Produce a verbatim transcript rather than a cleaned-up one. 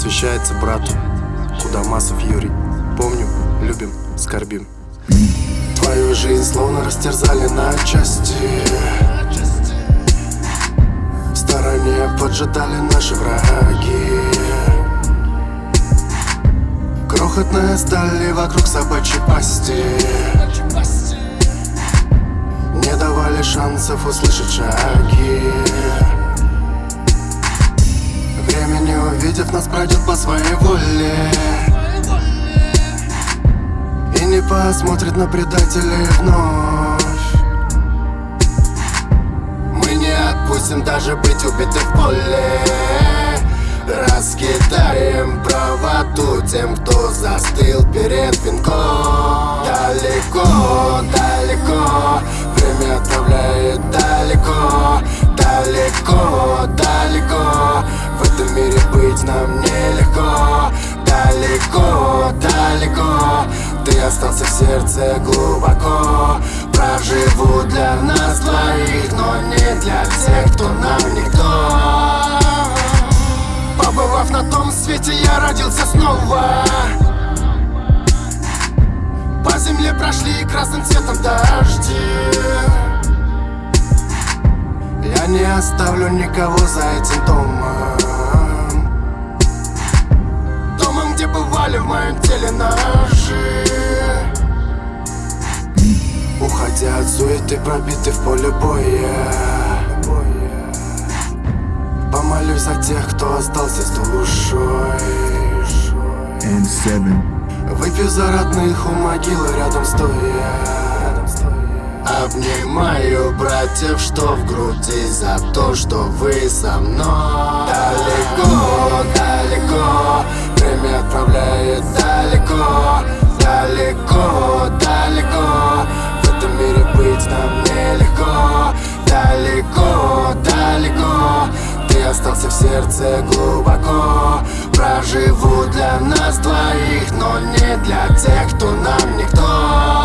посвящается брату Кудамасов Юрий. Помним, любим, скорбим. Твою жизнь словно растерзали на части. В стороне поджидали наши враги. Крохотная сталь вокруг собачьей пасти. Не давали шансов услышать шаги. Время, не увидев нас, пройдет по своей воле и не посмотрит на предателей вновь. Мы не отпустим даже быть убиты в поле. Раскидаем правоту тем, кто застыл перед венком. Далеко, далеко, время отправляет далеко. Далеко, далеко, в этом мире быть нам нелегко. Далеко, далеко, ты остался в сердце глубоко. Проживу для нас двоих, но не для тех, кто нам никто. Побывав на том свете, я родился снова. По земле прошли красным цветом дожди. Я не оставлю никого за этим домом. Домом, где бывали в моем теле ножи. Уходя от суеты, пробитый в поле боя, помолюсь за тех, кто остался с душой. энд семь. Выпью за родных у могилы рядом стоя. Обнимаю братьев, что в груди, за то, что вы со мной. Далеко, далеко, время отправляет далеко. Далеко, далеко, в этом мире быть нам нелегко. Далеко, далеко, ты остался в сердце глубоко. Проживу для нас двоих, но не для тех, кто нам никто.